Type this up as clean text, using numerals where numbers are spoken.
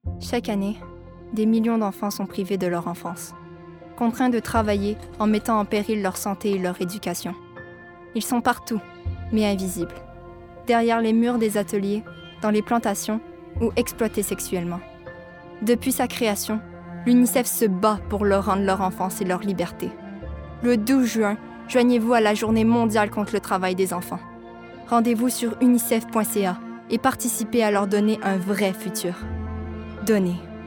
Chaque année, des millions d'enfants sont privés de leur enfance, contraints de travailler en mettant en péril leur santé et leur éducation. Ils sont partout, mais invisibles, derrière les murs des ateliers, dans les plantations ou exploités sexuellement. Depuis sa création, l'UNICEF se bat pour leur rendre leur enfance et leur liberté. Le 12 juin, joignez-vous à la Journée mondiale contre le travail des enfants. Rendez-vous sur unicef.ca et participez à leur donner un vrai futur. Donnez.